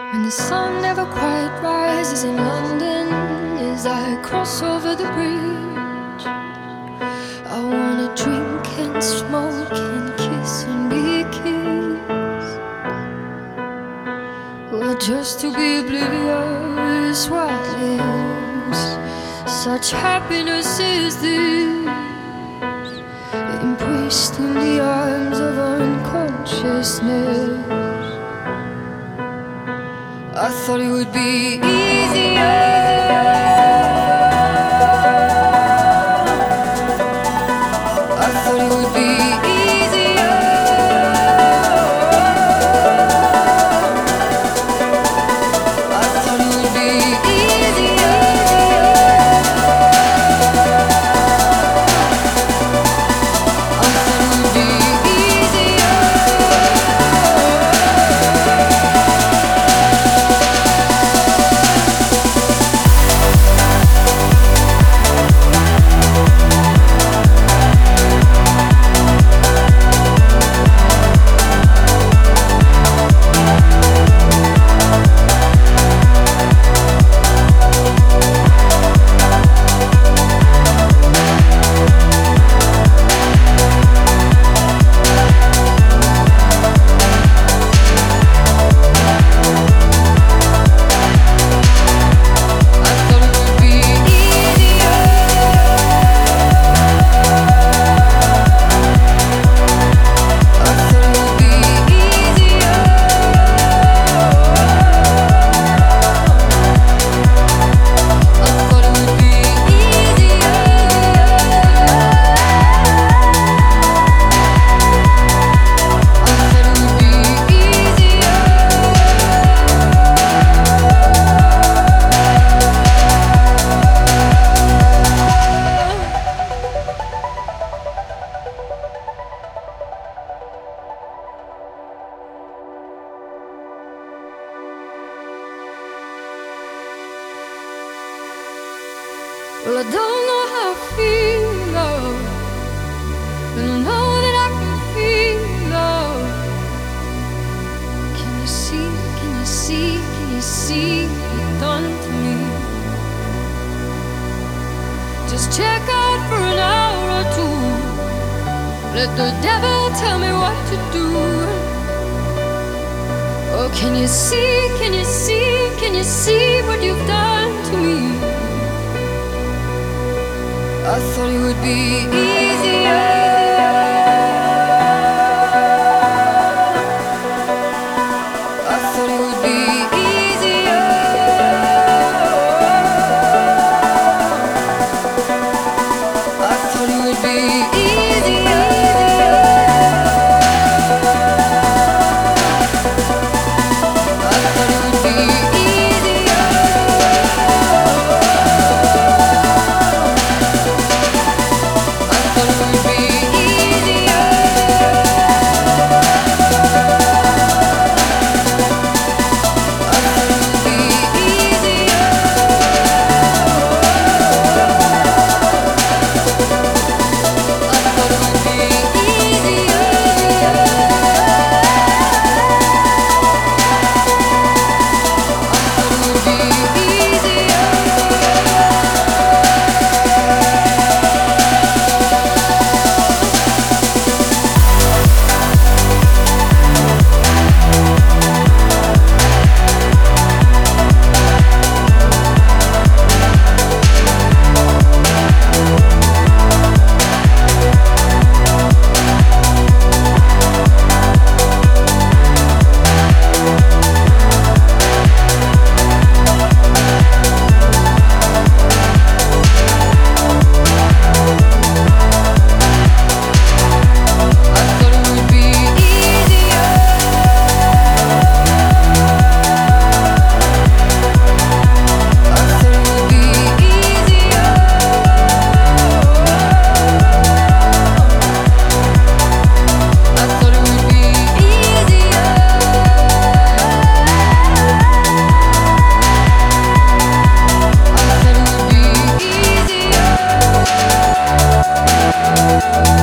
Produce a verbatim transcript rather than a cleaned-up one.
When the sun never quite rises in London, as I cross over the bridge, I wanna drink and smoke and kiss and be kissed. Well, just to be oblivious what lives. Such happiness is this, embraced in the arms of unconsciousness. I thought it would be easier. I thought it would be easier. I thought it would be easier. I thought it would be easier. Well, I don't know how I feel, love, but I know that I can feel, love. Can you see, can you see, can you see what you've done to me? Just check out for an hour or two. Let the devil tell me what to do. Oh, can you see, can you see, can you see what you've done to me? I thought it would be easier. I thought it would be easier. I thought it would be easier. I thought it would be easier. I thought it would be easier.